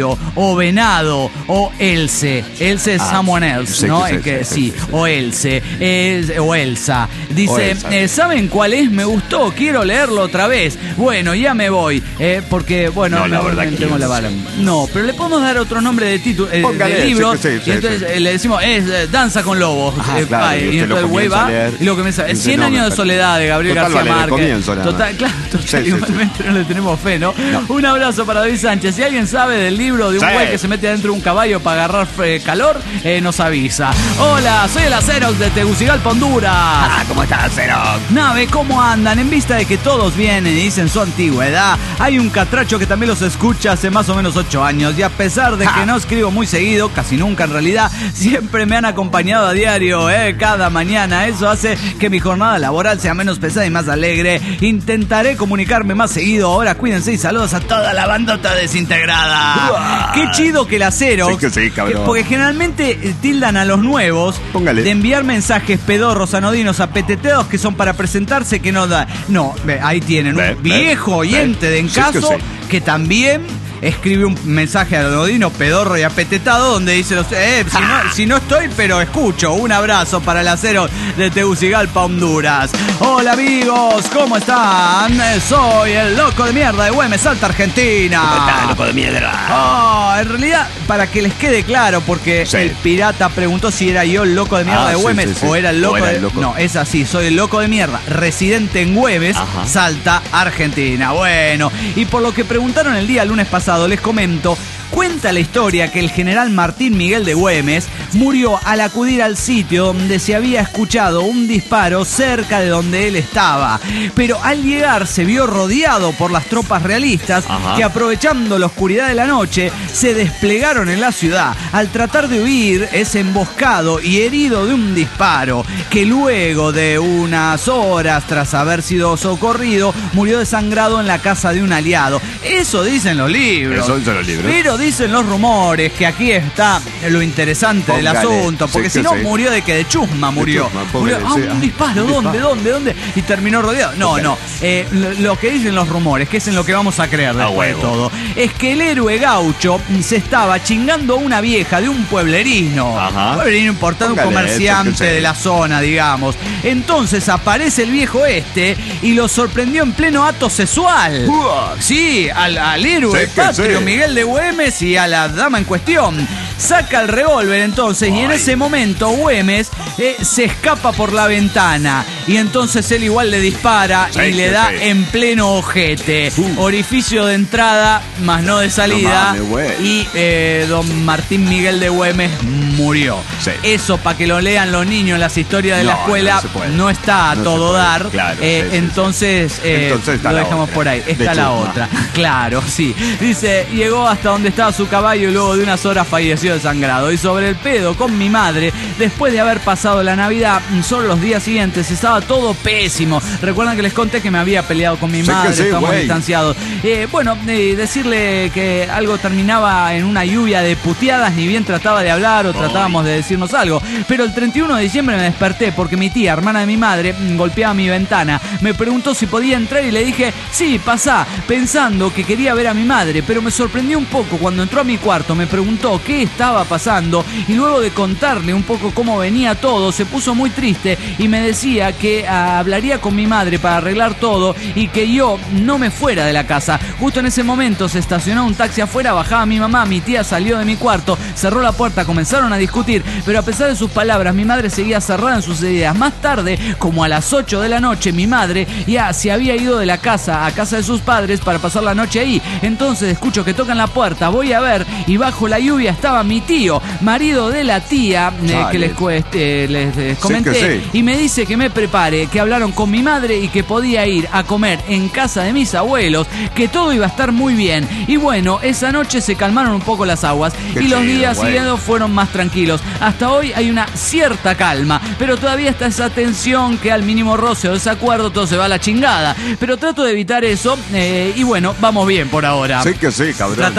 o Venado, o Else. Else es Ah, someone else, sí, ¿no? sí, Es que, sí, sí, sí, sí. o Else, es- o Elsa. Dice, O Elsa. eh, ¿saben cuál es? Me gustó, quiero leerlo otra vez. Bueno, ya me voy, eh, porque, bueno, No, la verdad que tengo no la sé. bala. No, pero le podemos dar otro nombre de título, eh, Póngale, de libro, sí, sí, sí, y entonces sí. eh, le decimos, es eh, Danza con Lobos. Ah, Eh, claro, pa, y y usted lo entonces el güey comienza va, a leer. y lo que me sale, Y dice, cien no, años me de parece- soledad de Gabriel Total, García vale, de Márquez. comienzo nada Total, más. claro, total, Sí, sí, sí. igualmente no le tenemos fe, ¿no? No. Un abrazo para David Sánchez. Si alguien sabe del libro de un Sí. güey que se mete adentro de un caballo para agarrar eh, calor, eh, nos avisa. Hola, soy el Aceros de Tegucigalpa, Honduras. Ah, ¿cómo estás, Cero? Nave, ¿cómo andan? En vista de que todos vienen y dicen su antigüedad, hay un catracho que también los escucha hace más o menos ocho años y a pesar de que no escribo muy seguido, casi nunca en realidad, siempre me han acompañado a diario, eh, cada mañana. Eso hace que mi jornada laboral sea menos pesada y más alegre. Intentaré comunicarme más seguido. Ahora cuídense y saludos a toda la bandota desintegrada. Qué chido que el Acero, Sí que sí, cabrón. porque generalmente eh, tildan a los nuevos Póngale. de enviar mensajes pedorros, anodinos, apeteteados que son para presentarse que no da. No, ve, ahí tienen Ve, un ve, viejo ve. oyente de Sí que Encaso sí. que también escribe un mensaje anodino, pedorro y apetetado donde dice, los, eh, si, no, si no estoy, pero escucho. Un abrazo para el Acero de Tegucigalpa, Honduras. Hola amigos, ¿cómo están? Eh, Soy el loco de mierda de Güemes, Salta, Argentina. ¿Cómo estás, loco de mierda? Oh, en realidad, para que les quede claro, porque Sí. el pirata preguntó si era yo el loco de mierda Ah, de sí, Güemes sí, sí. o era el loco O era de... el loco. No, es así, soy el loco de mierda, residente en Güemes, Ajá. Salta, Argentina. Bueno, y por lo que preguntaron el día lunes pasado, les comento. Cuenta la historia que el general Martín Miguel de Güemes murió al acudir al sitio donde se había escuchado un disparo cerca de donde él estaba. Pero al llegar se vio rodeado por las tropas realistas Ajá. que, aprovechando la oscuridad de la noche, se desplegaron en la ciudad. Al tratar de huir, es emboscado y herido de un disparo, que luego de unas horas tras haber sido socorrido, murió desangrado en la casa de un aliado. Eso dicen los libros. Eso dicen los libros. Pero dicen los rumores que aquí está lo interesante del Póngale. asunto, porque Sí si que no sí. murió de que de chusma murió. chusma, Murió, póngale, ah, sí. un Ah, disparo, un ¿dónde, disparo. dónde, dónde? Y terminó rodeado. No, Póngale. no. Eh, lo, lo que dicen los rumores, que es en lo que vamos a creer después de huevo. todo, es que el héroe gaucho se estaba chingando a una vieja de un pueblerino. Ajá. Un pueblerino importante, un Póngale, comerciante eso que sé. de la zona, digamos. Entonces aparece el viejo este y lo sorprendió en pleno acto sexual. Uah. Sí, al, al héroe Sí que patrio sí. Miguel de Güemes y a la dama en cuestión. Saca el revólver entonces y en Ay. ese momento Güemes eh, se escapa por la ventana y entonces él igual le dispara Sí y le que da sí. en pleno ojete. Uh. Orificio de entrada, más no de salida. No mames, güey. y eh, don Martín Miguel de Güemes murió. Sí. Eso para que lo lean los niños en las historias de la No, escuela no se puede. no está a No se todo puede. dar. Claro, Eh, sí, sí, sí. entonces, eh, Entonces está lo la dejamos otra. por ahí. De Está la chusma. otra. Claro, sí. Dice, llegó hasta donde estaba su caballo y luego de unas horas falleció desangrado. Y sobre el pedo con mi madre, después de haber pasado la Navidad, solo los días siguientes estaba todo pésimo. Recuerdan que les conté que me había peleado con mi Sí que madre, sí, estábamos güey. distanciados. Eh, bueno, eh, decirle que algo terminaba en una lluvia de puteadas, ni bien trataba de hablar o tratábamos de decirnos algo. Pero el treinta y uno de diciembre me desperté porque mi tía, hermana de mi madre, mm, golpeaba mi ventana. Me preguntó si podía entrar y le dije, sí, pasá, pensando que quería ver a mi madre, pero me sorprendió un poco cuando entró a mi cuarto, me preguntó qué estaba pasando y luego de contarle un poco cómo venía todo, se puso muy triste y me decía que ah, hablaría con mi madre para arreglar todo y que yo no me fuera de la casa. Justo en ese momento se estacionó un taxi afuera, bajaba mi mamá, mi tía salió de mi cuarto, cerró la puerta, comenzaron a discutir, pero a pesar de sus palabras, mi madre seguía cerrada en sus ideas. Más tarde, como a las ocho de la noche, mi madre ya se había ido de la casa a casa de sus padres para pasar la noche ahí. Entonces escucho que tocan la puerta, voy a ver y bajo la lluvia estaba mi tío, marido de la tía eh, Chale. que les, cuest- eh, les, les Sí comenté, que sí. y me dice que me prepare, que hablaron con mi madre y que podía ir a comer en casa de mis abuelos, que todo iba a estar muy bien. Y bueno, esa noche se calmaron un poco las aguas Qué y los chido, días güey. siguientes fueron más tranquilos. Hasta hoy hay una cierta calma, pero todavía está esa tensión que al mínimo roce o desacuerdo todo se va a la chingada. Pero trato de evitar eso eh, y bueno, vamos bien por ahora. Sí que sí, cabrón. Tratando de evitar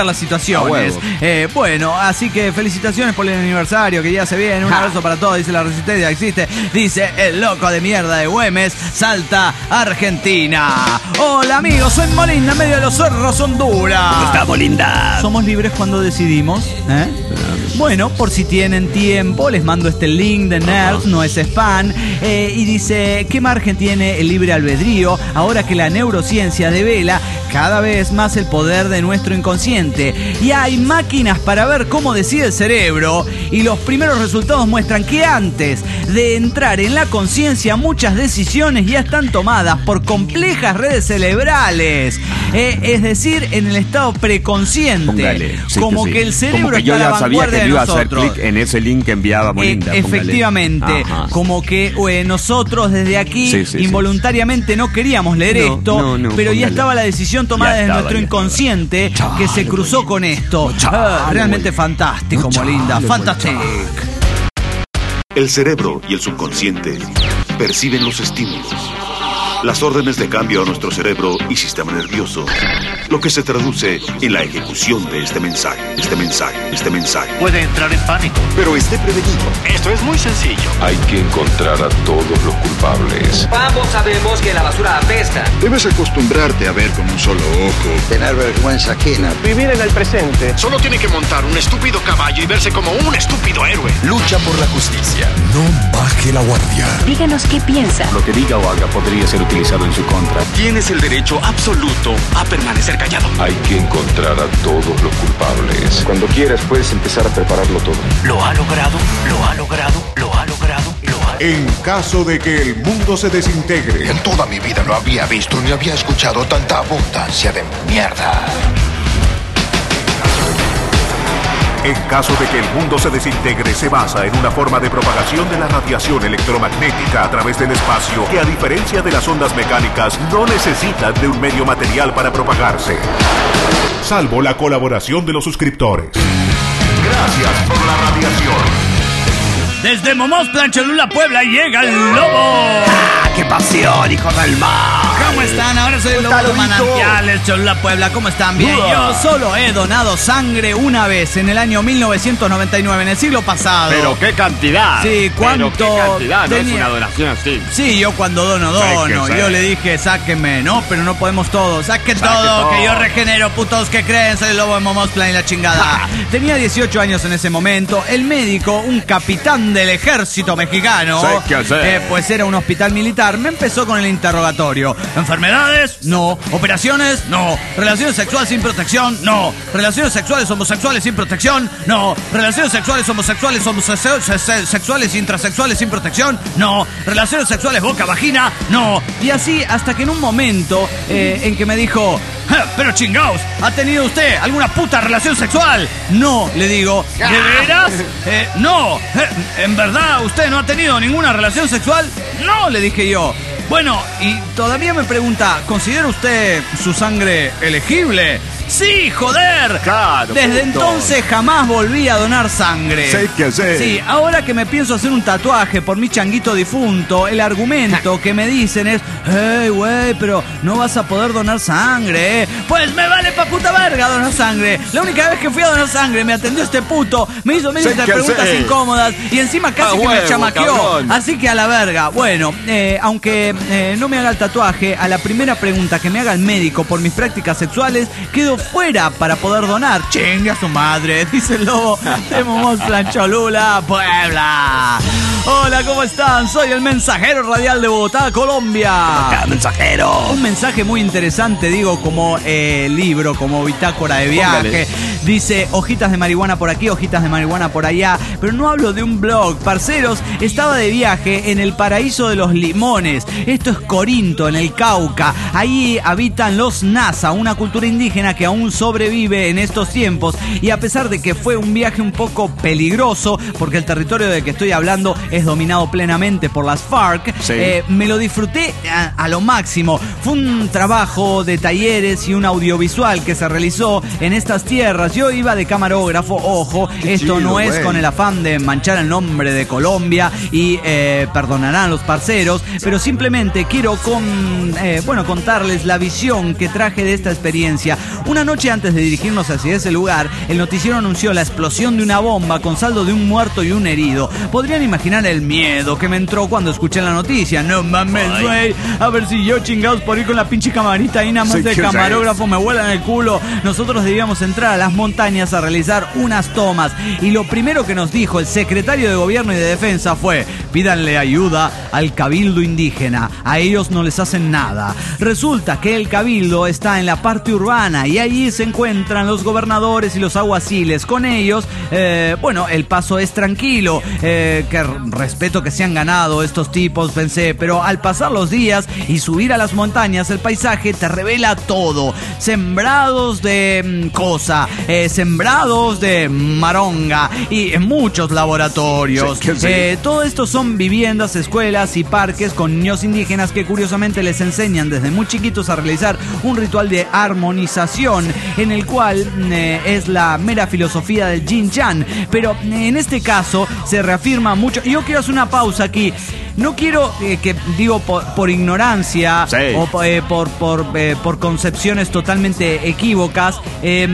solventar las situaciones. Eh, bueno, así que felicitaciones por el aniversario, que ya se viene. Un abrazo para todos, dice la resistencia existe. Dice el loco de mierda de Güemes, Salta, Argentina. Hola amigos, soy Molinda, en medio de los cerros, Honduras. ¿Cómo está, Molinda? Somos libres cuando decidimos, ¿eh? Bueno, por si tienen tiempo, les mando este link de Nerds, no es spam, eh, y dice, ¿qué margen tiene el libre albedrío ahora que la neurociencia devela cada vez más el poder de nuestro inconsciente? Y hay máquinas para ver cómo decide el cerebro, y los primeros resultados muestran que antes de entrar en la conciencia, muchas decisiones ya están tomadas por complejas redes cerebrales, eh, es decir, en el estado preconsciente. Póngale, sí, como que, que sí. el cerebro como que está yo a la ya sabía vanguardia que de iba a hacer nosotros. clic en ese link que enviaba Molinda. Eh, efectivamente, Ajá. como que eh, nosotros desde aquí Sí, sí, involuntariamente sí. no queríamos leer No, esto, no, no, pero póngale. ya estaba la decisión tomada Ya desde estaba, nuestro ya inconsciente estaba. que se cruzó con esto. Ah, realmente fantástico, Molinda, fantástico. El cerebro y el subconsciente perciben los estímulos, las órdenes de cambio a nuestro cerebro y sistema nervioso, lo que se traduce en la ejecución de este mensaje, este mensaje, este mensaje. Puede entrar en pánico. Pero esté prevenido. Esto es muy sencillo. Hay que encontrar a todos los culpables. Ambos sabemos que la basura apesta. Debes acostumbrarte a ver con un solo ojo. Tener vergüenza ajena. Vivir en el presente. Solo tiene que montar un estúpido caballo y verse como un estúpido héroe. Lucha por la justicia. No baje la guardia. Díganos qué piensa. Lo que diga o haga podría ser utilizado en su contra. Tienes el derecho absoluto a permanecer callado. Hay que encontrar a todos los culpables. Cuando quieras puedes empezar a prepararlo todo. Lo ha logrado, lo ha logrado, lo ha logrado, lo ha... En caso de que el mundo se desintegre. En toda mi vida no había visto ni había escuchado tanta abundancia de mierda. En caso de que el mundo se desintegre, se basa en una forma de propagación de la radiación electromagnética a través del espacio que, a diferencia de las ondas mecánicas, no necesitan de un medio material para propagarse. Salvo la colaboración de los suscriptores. Gracias por la radiación. Desde Momosplan, Cholula, Puebla, llega el lobo. ¡Ah, qué pasión, hijo del mar! ¿Cómo están? Ahora soy el lobo de Manantiales, Cholula, Puebla. ¿Cómo están? Bien, yo solo he donado sangre una vez en el año mil novecientos noventa y nueve, en el siglo pasado. Pero qué cantidad. Sí, ¿cuánto? Pero qué cantidad, no tenía... es una donación así. Sí, yo cuando dono, dono. Yo le dije, sáquenme, no, pero no podemos todo. Saquen Saque todo, todo, que yo regenero, putos que creen, soy el lobo de Momosplan y la chingada. Tenía dieciocho años en ese momento. El médico, un capitán del ejército mexicano, eh, pues era un hospital militar, me empezó con el interrogatorio. ¿Enfermedades? No. ¿Operaciones? No. ¿Relaciones sexuales sin protección? No. ¿Relaciones sexuales homosexuales sin protección? No. ¿Relaciones sexuales homosexuales homosexuales sexuales intrasexuales sin protección? No. ¿Relaciones sexuales boca-vagina? No. Y así hasta que en un momento eh, en que me dijo, pero chingaos, ¿ha tenido usted alguna puta relación sexual? No, le digo. ¿De veras? Eh, no. ¿En verdad usted no ha tenido ninguna relación sexual? No, le dije yo. Bueno, y todavía me pregunta, ¿considera usted su sangre elegible? ¡Sí, joder! Claro, Desde punto. entonces jamás volví a donar sangre. Sí, que sí. Sí, ahora que me pienso hacer un tatuaje por mi changuito difunto, el argumento que me dicen es, hey, güey, pero no vas a poder donar sangre, ¿eh? Pues me vale pa' puta verga donar sangre. La única vez que fui a donar sangre me atendió este puto, me hizo miles de preguntas sí. incómodas y encima casi ah, que huevo, me chamaqueó. Cabrón. Así que a la verga. Bueno, eh, aunque eh, no me haga el tatuaje, a la primera pregunta que me haga el médico por mis prácticas sexuales, quedo fuera para poder donar. Chingue a su madre, dice el lobo de Momosplan, Cholula, Puebla. Hola, ¿cómo están? Soy el mensajero radial de Bogotá, Colombia. Acá, mensajero. Un mensaje muy interesante, digo, como eh, libro, como bitácora de viaje. Póngale. Dice, hojitas de marihuana por aquí, hojitas de marihuana por allá. Pero no hablo de un blog, parceros. Estaba de viaje en el paraíso de los limones. Esto es Corinto, en el Cauca. Ahí habitan los Nasa, una cultura indígena que aún sobrevive en estos tiempos. Y a pesar de que fue un viaje un poco peligroso, porque el territorio del que estoy hablando es dominado plenamente por las FARC. Sí. Eh, me lo disfruté a, a lo máximo. Fue un trabajo de talleres y un audiovisual que se realizó en estas tierras. Yo iba de camarógrafo, ojo, Qué esto chido, no es güey. con el afán de manchar el nombre de Colombia y eh, perdonarán los parceros, pero simplemente quiero con, eh, bueno, contarles la visión que traje de esta experiencia. Una noche antes de dirigirnos hacia ese lugar, el noticiero anunció la explosión de una bomba con saldo de un muerto y un herido. Podrían imaginar el miedo que me entró cuando escuché la noticia. No mames, güey, a ver si yo chingados por ir con la pinche camarita ahí nada más Sí, de ¿qué camarógrafo me vuelan el culo. Nosotros debíamos entrar a las montañas a realizar unas tomas y lo primero que nos dijo el secretario de Gobierno y de Defensa fue: pídanle ayuda al cabildo indígena, a ellos no les hacen nada. Resulta que el cabildo está en la parte urbana y allí se encuentran los gobernadores y los alguaciles. Con ellos, eh, bueno, el paso es tranquilo, eh, que respeto que se han ganado estos tipos, pensé, pero al pasar los días y subir a las montañas, el paisaje te revela todo. Sembrados de mm, cosa, eh, sembrados de maronga y en muchos laboratorios. Sí, sí. Eh, todo esto son viviendas, escuelas y parques con niños indígenas que curiosamente les enseñan desde muy chiquitos a realizar un ritual de armonización en el cual eh, es la mera filosofía del Yin Yang, pero eh, en este caso se reafirma mucho. Yo quiero hacer una pausa aquí. No quiero eh, que, digo, por, por ignorancia Sí. o eh, por, por, eh, por concepciones totalmente equívocas, eh,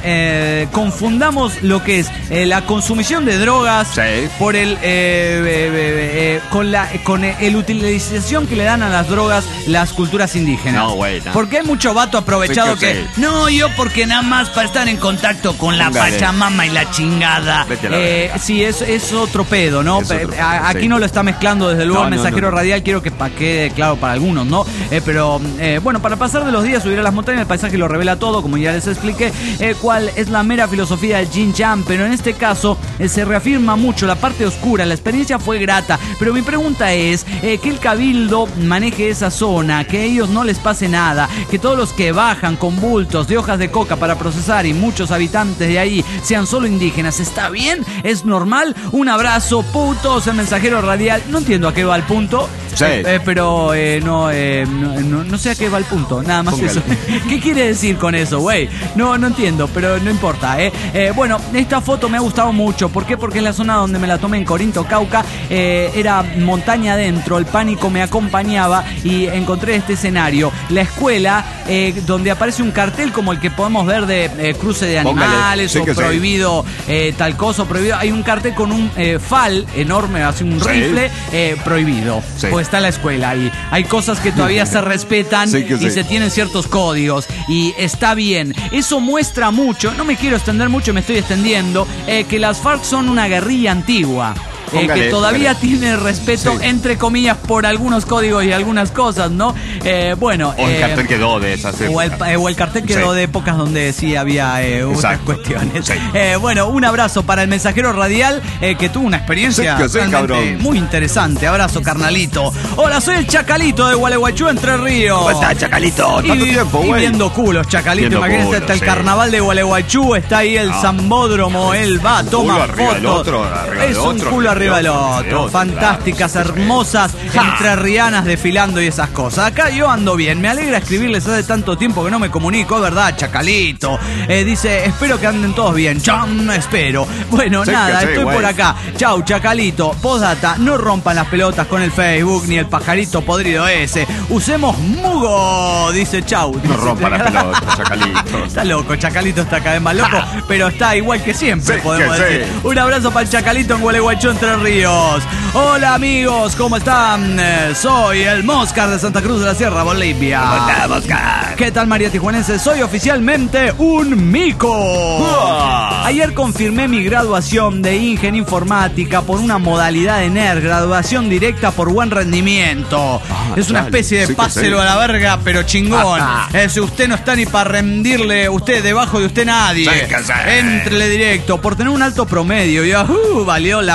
eh, confundamos lo que es eh, la consumición de drogas Sí. por el eh, eh, eh, eh, con la con el utilización que le dan a las drogas las culturas indígenas. No, güey, no. Porque hay mucho vato aprovechado Sí, que que, sí. no, yo porque nada más para estar en contacto con la Póngale. Pachamama y la chingada. Vete a la Eh, verga. sí, es, es otro pedo, ¿no? Es otro Pe- pedo, a- aquí sí. no lo está mezclando desde luego No, el no, mensajero no, no. radial, quiero que pa- quede claro para algunos, ¿no? Eh, pero eh, bueno, para pasar de los días, subir a las montañas, el paisaje lo revela todo, como ya les expliqué, eh, cuál es la mera filosofía del Yin Yang, pero en este caso eh, se reafirma mucho la parte oscura, la experiencia fue grata, pero mi pregunta es eh, que el cabildo maneje esa zona, que a ellos no les pase nada, que todos los que bajan con bultos de hojas de coca para procesar y muchos habitantes de ahí sean solo indígenas, ¿está bien? ¿Es normal? Un abrazo, putos, el mensajero radial. No entiendo a qué va el punto. Sí. Eh, eh, pero eh, no, eh, no, no, no sé a qué va el punto, nada más Póngale. eso. ¿Qué quiere decir con eso, güey? No, no entiendo, pero no importa, ¿eh? Eh, Bueno, esta foto me ha gustado mucho. ¿Por qué? Porque en la zona donde me la tomé en Corinto, Cauca, eh, era montaña adentro, el pánico me acompañaba y encontré este escenario. La escuela, eh, donde aparece un cartel como el que podemos ver de eh, cruce de Póngale. animales Sí o que sí. prohibido eh, tal cosa, o prohibido. Hay un cartel con un eh, fal enorme, así un Sí. rifle eh, prohibido. Sí. Pues está la escuela ahí. Hay cosas que todavía se respetan Sí que y sí. se tienen ciertos códigos y está bien. Eso muestra mucho, no me quiero extender mucho, me estoy extendiendo, eh, que las FARC son una guerrilla antigua. Eh, Póngale, que todavía póngale. tiene respeto, Sí. entre comillas, por algunos códigos y algunas cosas, ¿no? Eh, bueno. O el eh, cartel quedó de esas o el, épocas. eh, o el cartel quedó Sí. de épocas donde sí había eh, otras Exacto. cuestiones. Sí. Eh, bueno, un abrazo para el mensajero radial eh, que tuvo una experiencia Sí, que sí, realmente cabrón. muy interesante. Abrazo, carnalito. Hola, soy el Chacalito de Gualeguaychú, Entre Ríos. ¿Cómo estás, Chacalito? Y, Tanto tiempo, y güey. viendo culos, Chacalito. Viendo Imagínense, culos, está el sí. carnaval de Gualeguaychú, está ahí el Ah. Zambódromo, él va, toma culo arriba del fotos. otro, arriba es del un otro, culo arriba del del otro, otro. del otro, Fantásticas, claro. hermosas, Ja. entrerrianas desfilando y esas cosas. Acá yo ando bien. Me alegra escribirles hace tanto tiempo que no me comunico, es verdad, Chacalito. Eh, dice, espero que anden todos bien. Cham, espero. Bueno, Sí, nada, que sí, estoy güey. por acá. Chau, Chacalito. Postdata, no rompan las pelotas con el Facebook ni el pajarito podrido ese. Usemos Mugo, dice Chau. No rompa la pelota, Chacalito. Está loco, Chacalito está cada vez más loco, pero está igual que siempre, Sí, podemos que decir. sí. Un abrazo para el Chacalito en Gualeguaychú, Entre Ríos. Hola amigos, ¿cómo están? Eh, Soy el Moscar de Santa Cruz de la Sierra, Bolivia. ¿Cómo estás, Moscar? ¿Qué tal, María Tijuanense? Soy oficialmente un mico. Uah. Ayer confirmé mi graduación de Ingen Informática por una modalidad de N E R, graduación directa por buen rendimiento. Ah, es una dale. especie de Sí que páselo sí. a la verga, pero chingón. Ajá. Eh, si usted no está ni para rendirle, usted debajo de usted nadie. Sí que sí. Entrele directo. Por tener un alto promedio, ya uh, valió la pena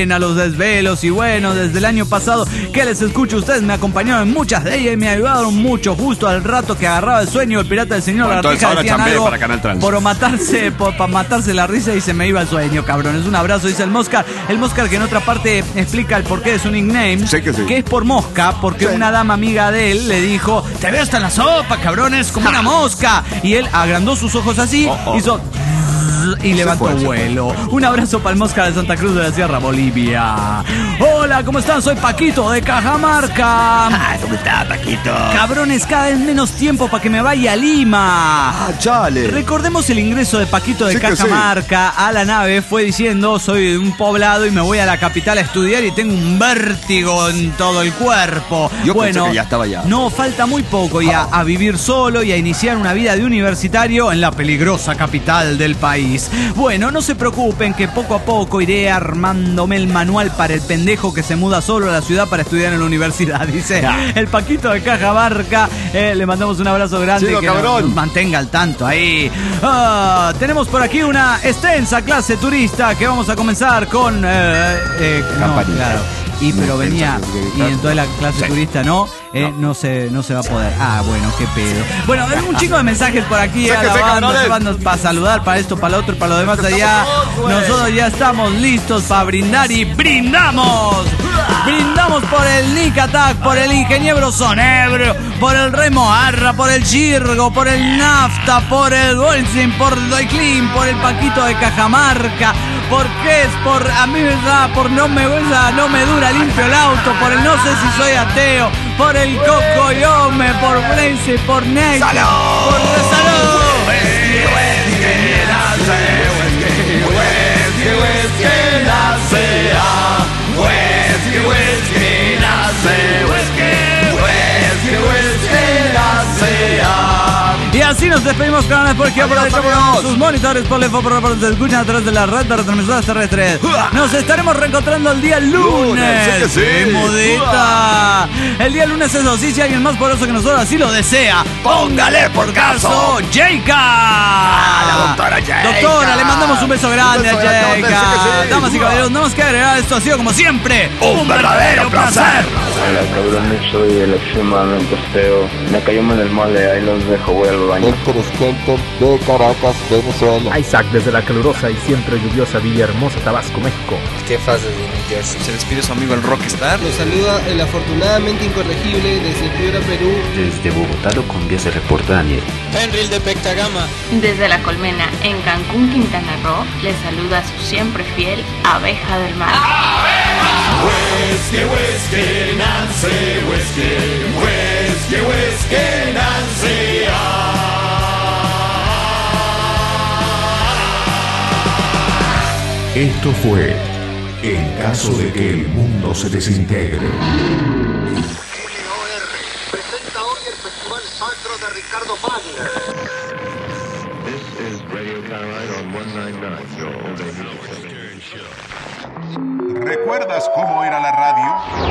a los desvelos. Y bueno, desde el año pasado que les escucho, ustedes me acompañaron en muchas de ellas y me ayudaron mucho. Justo al rato que agarraba el sueño, el pirata del señor Lagartija decían algo para Canal Trans. por matarse, por, para matarse la risa y se me iba el sueño, cabrones. Un abrazo, dice el Moscar. El Moscar que en otra parte explica el porqué de su nickname. Sí que sí. Que es por mosca, porque sí. Una dama amiga de él le dijo: te veo hasta en la sopa, cabrones, como una mosca. Y él agrandó sus ojos así, oh, oh. hizo y levantó fue, vuelo. Un abrazo para el Mosca de Santa Cruz de la Sierra, Bolivia. Hola, ¿cómo están? Soy Paquito de Cajamarca. Ah, ¿cómo está, Paquito? Cabrones, cada vez menos tiempo para que me vaya a Lima. Ah, chale. Recordemos el ingreso de Paquito de sí Cajamarca sí. a la nave. Fue diciendo: soy de un poblado y me voy a la capital a estudiar y tengo un vértigo en todo el cuerpo. Yo bueno, pensé que ya estaba ya. No, falta muy poco y a, a vivir solo y a iniciar una vida de universitario en la peligrosa capital del país. Bueno, no se preocupen que poco a poco iré armándome el manual para el pendejo que se muda solo a la ciudad para estudiar en la universidad. Dice ya. El Paquito de Cajamarca. Eh, le mandamos un abrazo grande. Chico, que cabrón. Nos mantenga al tanto ahí. Ah, tenemos por aquí una extensa clase turista que vamos a comenzar con... Eh, eh, no, claro. Y pero venía y entonces la clase sí. turista no, eh, no. no se no se va a poder. Ah, bueno, qué pedo. Bueno, hay un chico de mensajes por aquí a la banda, se van para saludar, para esto, para lo otro, para lo demás allá. Nosotros ya estamos listos para brindar y brindamos. Brindamos por el Nick Attack, por el Ingeniero Sonebro, por el Remo Arra, por el Chirgo, por el Nafta, por el Bolsin, por Doiclin, por el Paquito de Cajamarca, por qué es, por a mí me da, por no me gusta, no me dura limpio el auto, por el no sé si soy ateo, por el Coco Yome, por Blaze, por Ney, por Salud. Y así nos despedimos, canales, porque por ahí por sus monitores, por el por por se escuchan a través de la red de retransmisoras terrestres. Nos estaremos reencontrando el día lunes. lunes sí que sí. Modita. El día lunes, eso sí, si alguien más poderoso que nosotros así lo desea, póngale por caso, Jayka. Ah, la doctora Jayka. Doctora, le mandamos un beso grande un beso a Jayka. Sí. Damas y caballeros, no más que agregar, esto ha sido como siempre un, un verdadero placer. placer. Hola, cabrones, soy el extremadamente feo. Me cayó en el mole, ahí los dejo, voy al baño. Héctor Skelton de Caracas, Venezuela. Isaac desde la calurosa y siempre lluviosa Villahermosa, Tabasco, México. Estefas desde New Jersey. Se despide su amigo el Rockstar. Los saluda el afortunadamente incorregible desde Piura, Perú. Desde Bogotá, Colombia, se reporta Daniel. Henry de Pectagama. Desde La Colmena, en Cancún, Quintana Roo, les saluda su siempre fiel Abeja del Mar. Whiskey, whiskey, Nancy, whiskey, whiskey, whiskey, Nancy. Esto fue En caso de que el mundo se desintegre. Presenta hoy el Festival Sacro de Ricardo Wagner. This is Radio Caroline on ciento noventa y nueve, your all-day music station. ¿Recuerdas cómo era la radio?